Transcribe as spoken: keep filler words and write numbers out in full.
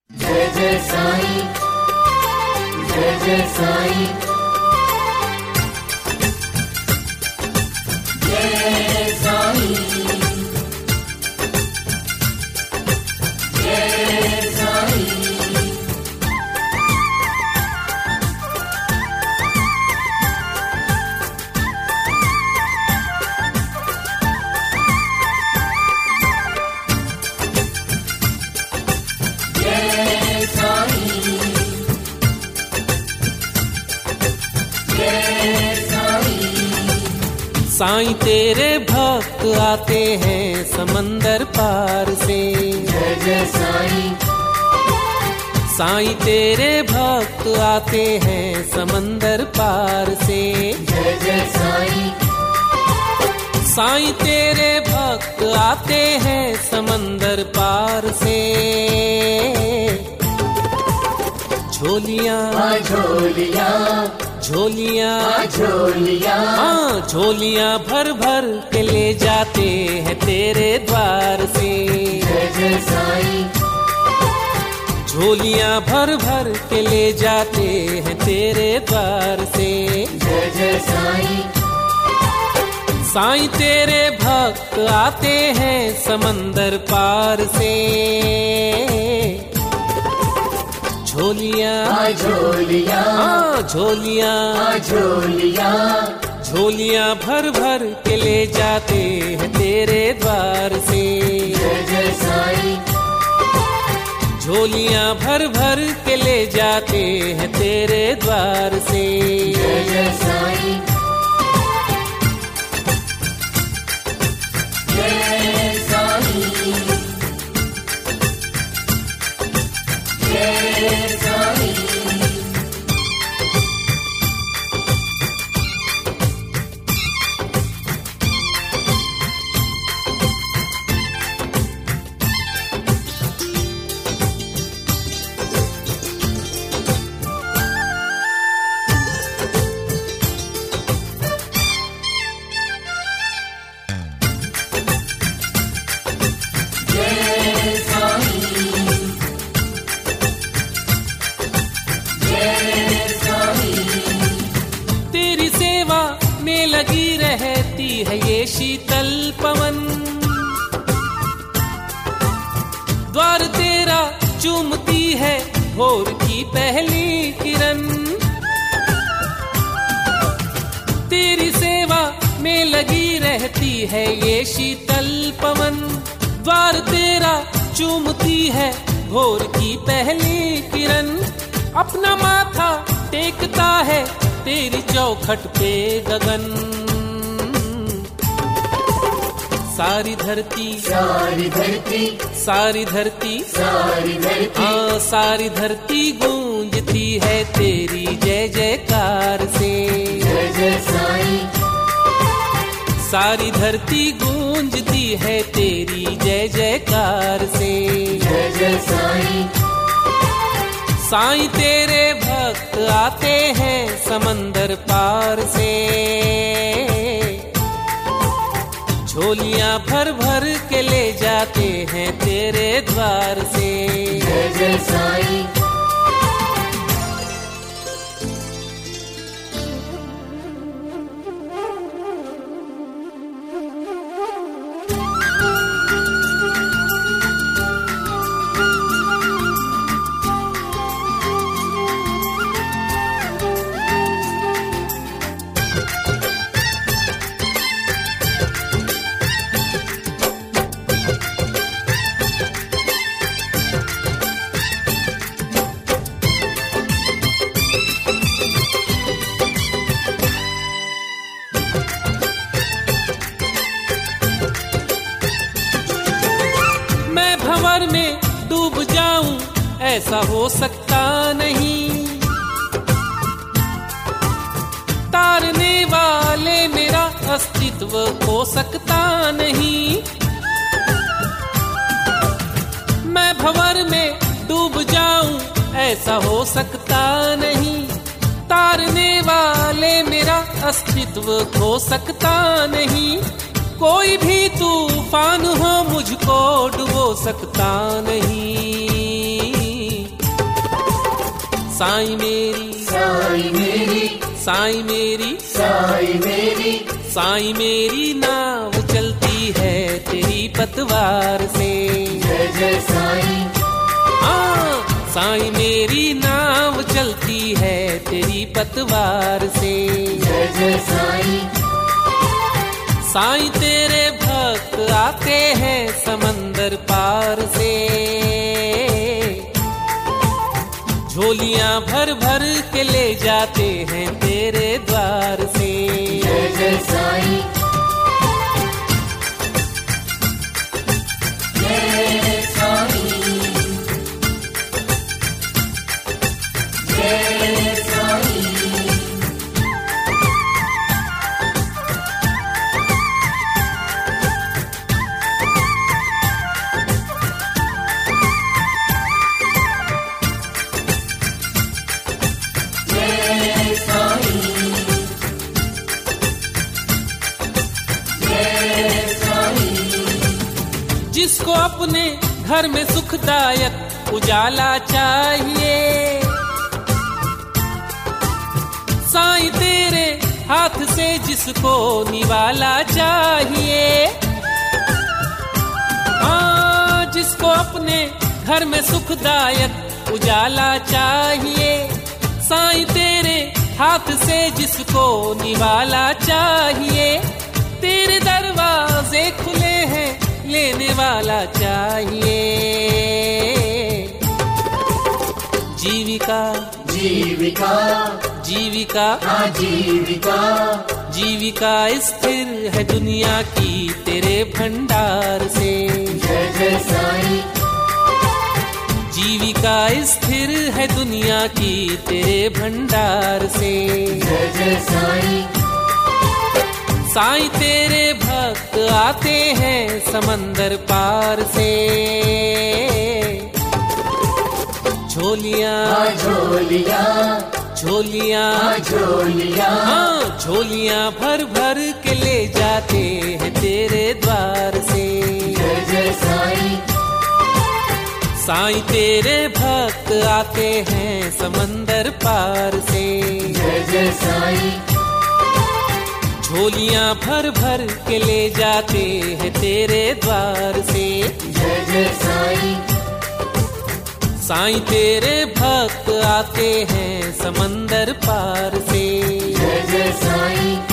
जय जय साईं, जय जय साईं, जय साईं, जय साईं। साईं तेरे भक्त आते हैं समंदर पार से। जय जय साईं, साईं तेरे भक्त आते हैं समंदर पार से। जय जय साईं, साईं तेरे भक्त आते हैं समंदर पार से। झोलियां झोलियां, झोलियां झोलियां, हाँ झोलियां भर भर के ले जाते हैं तेरे द्वार से। जय जय साईं, झोलियां भर भर के ले जाते हैं तेरे द्वार से। जय जय साईं, साईं तेरे भक्त आते हैं समंदर पार से। झोलियां झोलियां, हाँ झोलियां झोलियां, झोलियां भर भर के ले जाते हैं तेरे द्वार से। जय जय साईं, झोलियां भर भर के ले जाते हैं तेरे द्वार से। जय जय साईं, जय साईं, जय साईं। लगी रहती है ये शीतल पवन, द्वार तेरा चूमती है भोर की पहली किरण। तेरी सेवा में लगी रहती है ये शीतल पवन, द्वार तेरा चूमती है भोर की पहली किरण। अपना माथा टेकता है तेरी चौखट पे गगन। सारी धरती सारी धरती सारी धरती सारी धरती हाँ सारी धरती गूंजती है तेरी जय जयकार से। जय जय साईं, सारी धरती गूंजती है तेरी जय जयकार से। जय जय साईं, साईं तेरे भक्त आते हैं समंदर पार से। झोलियां भर भर के ले जाते हैं तेरे द्वार से। जय जय साईं, भंवर में डूब जाऊं ऐसा हो सकता नहीं, तारने वाले मेरा अस्तित्व खो सकता नहीं। मैं भंवर में डूब जाऊं ऐसा हो सकता नहीं, तारने वाले मेरा अस्तित्व खो सकता नहीं। कोई भी तूफान हो मुझको डुबो सकता नहीं। साईं मेरी साईं मेरी साईं मेरी साईं मेरी साईं मेरी नाव चलती है तेरी पतवार से। जय जय साईं। हाँ, साईं मेरी नाव चलती है तेरी पतवार से। जय जय साईं। साईं तेरे भक्त आते हैं समंदर पार से, झोलियां भर भर के ले जाते हैं तेरे द्वार से। जय जय साईं। जय साईं। जय साईं। जिसको अपने घर में सुखदायक उजाला चाहिए, साईं तेरे हाथ से जिसको निवाला चाहिए। हाँ, जिसको अपने घर में सुखदायक उजाला चाहिए, साईं तेरे हाथ से जिसको निवाला चाहिए। तेरे दरवाजे खुले हैं लेने वाला चाहिए। जीविका जीविका जीविका हाँ जीविका जीविका स्थिर है दुनिया की तेरे भंडार से। जय जय साईं। जीविका स्थिर है दुनिया की तेरे भंडार से। जय जय साईं। साईं तेरे भक्त आते हैं समंदर पार से, झोलियां हाँ झोलियां झोलियां झोलियां हाँ झोलियां भर भर के ले जाते हैं तेरे द्वार से। जय जय साईं। साईं तेरे भक्त आते हैं समंदर पार से। जय जय साईं। झोलियां भर भर के ले जाते हैं तेरे द्वार से। जय जय साईं। साईं तेरे भक्त आते हैं समंदर पार से। जय जय साईं।